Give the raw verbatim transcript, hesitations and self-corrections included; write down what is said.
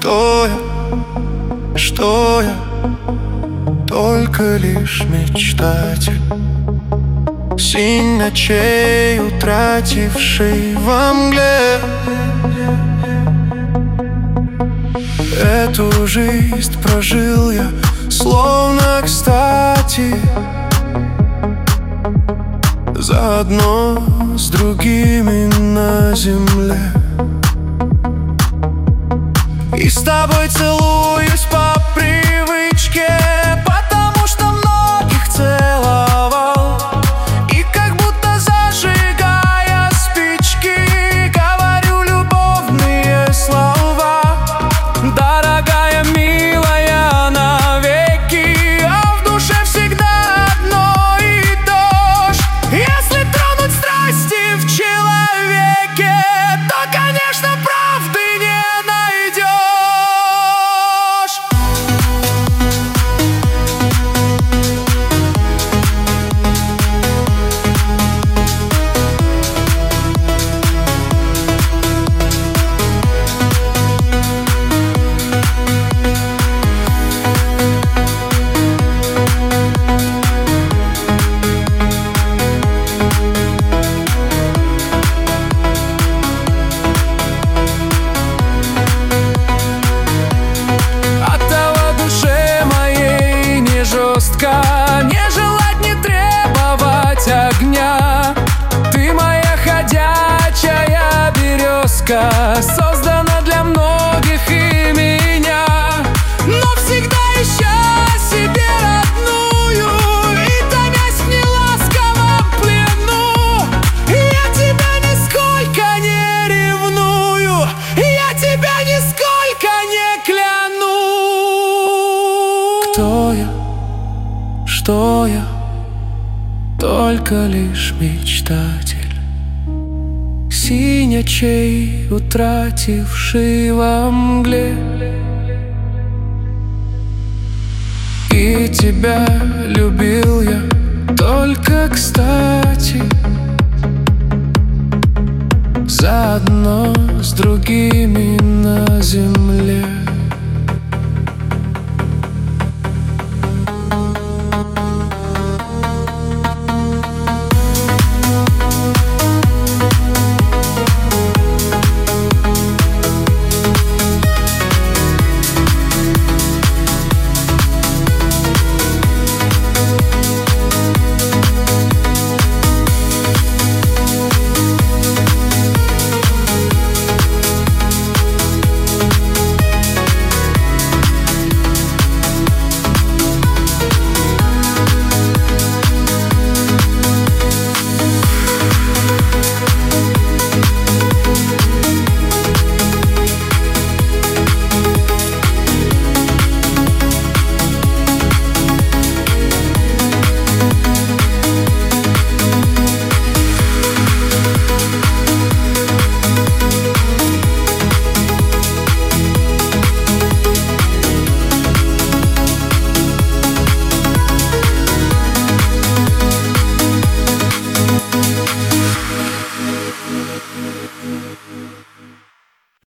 Что я, что я, только лишь мечтатель, синь ночей, утративший во мгле. Эту жизнь прожил я словно кстати, заодно с другими на земле. И с тобой целуюсь по привычке, потому что многих целовал. И как будто зажигая спички, говорю любовные слова. Дорогая, милая, навеки, а в душе всегда одно и то ж. Если тронуть страсти в человеке, то, конечно, правды не найдешь. Не желать, не требовать огня. Ты моя ходячая березка, создана для многих и меня. Но всегда ища себе родную и томясь в неласковом плену, я тебя нисколько не ревную, я тебя нисколько не кляну. Кто я? Что я, только лишь мечтатель, синь очей, утративший во мгле. И тебя любил я только кстати, заодно с другими на земле.